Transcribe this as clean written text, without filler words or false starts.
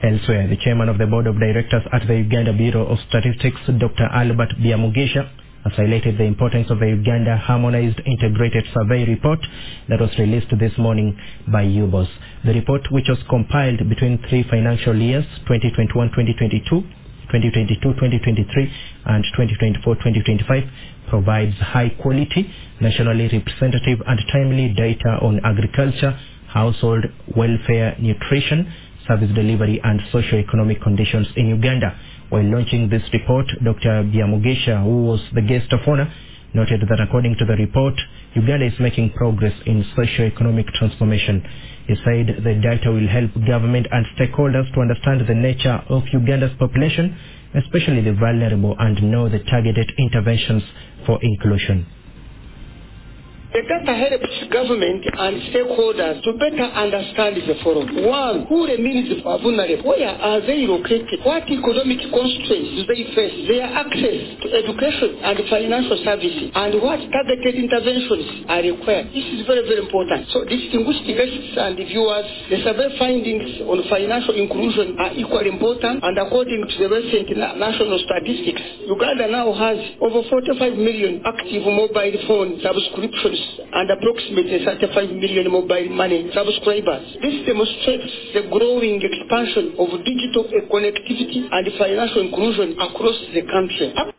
Elsewhere, the chairman of the board of directors at the Uganda Bureau of Statistics, Dr. Albert Byamugisha, has highlighted the importance of the Uganda Harmonized Integrated Survey report that was released this morning by UBOS. The report, which was compiled between 3 financial years, 2021-2022, 2022-2023, and 2024-2025, provides high-quality, nationally representative and timely data on agriculture, household welfare, nutrition, service delivery, and socio-economic conditions in Uganda. While launching this report, Dr. Byamugisha, who was the guest of honor, noted that according to the report, Uganda is making progress in socio-economic transformation. He said the data will help government and stakeholders to understand the nature of Uganda's population, especially the vulnerable, and know the targeted interventions for inclusion. The data helps government and stakeholders to better understand the forum. One, who remains vulnerable? Where are they located? What economic constraints do they face? Their access to education and financial services, and what targeted interventions are required. This is very, very important. So, distinguished guests and viewers, the survey findings on financial inclusion are equally important, and according to the recent national statistics, Uganda now has over 45 million active mobile phone subscriptions and approximately 35 million mobile money subscribers. This demonstrates the growing expansion of digital connectivity and financial inclusion across the country.